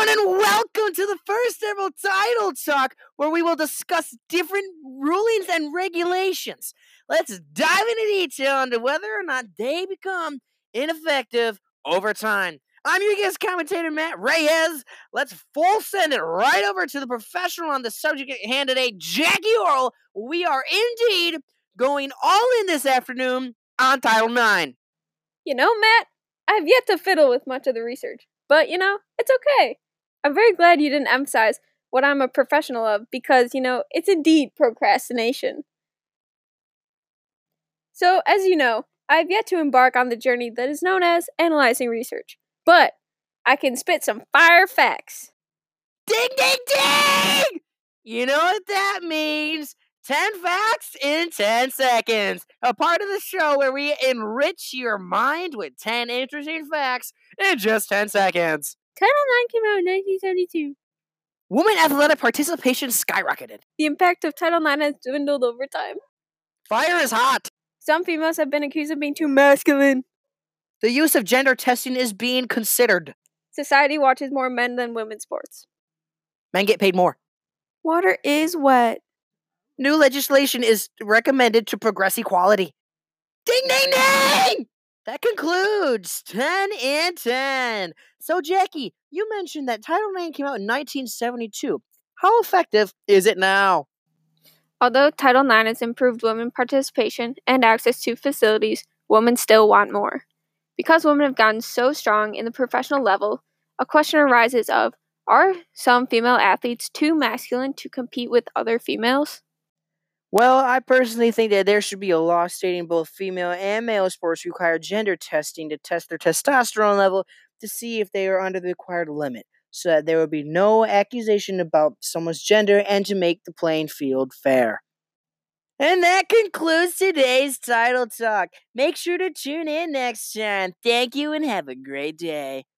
everyone, and welcome to the first ever Title Talk, where we will discuss different rulings and regulations. Let's dive into detail into whether or not they become ineffective over time. I'm your guest commentator, Matt Reyes. Let's full send it right over to the professional on the subject at hand today, Jackie Orl. We are indeed going all in this afternoon on Title IX. You know, Matt, I've yet to fiddle with much of the research, but it's okay. I'm very glad you didn't emphasize what I'm a professional of because, it's indeed procrastination. So, as you know, I've yet to embark on the journey that is known as analyzing research, but I can spit some fire facts. Ding, ding, ding! You know what that means? 10 facts in 10 seconds. A part of the show where we enrich your mind with 10 interesting facts in just 10 seconds. Title IX came out in 1972. Women athletic participation skyrocketed. The impact of Title IX has dwindled over time. Fire is hot. Some females have been accused of being too masculine. The use of gender testing is being considered. Society watches more men than women's sports. Men get paid more. Water is wet. New legislation is recommended to progress equality. Ding, ding, ding! That concludes 10 in 10. So, Jackie, you mentioned that Title IX came out in 1972. How effective is it now? Although Title IX has improved women participation and access to facilities, women still want more. Because women have gotten so strong in the professional level, a question arises of, are some female athletes too masculine to compete with other females? Well, I personally think that there should be a law stating both female and male sports require gender testing to test their testosterone level to see if they are under the required limit, so that there would be no accusation about someone's gender and to make the playing field fair. And that concludes today's Title Talk. Make sure to tune in next time. Thank you and have a great day.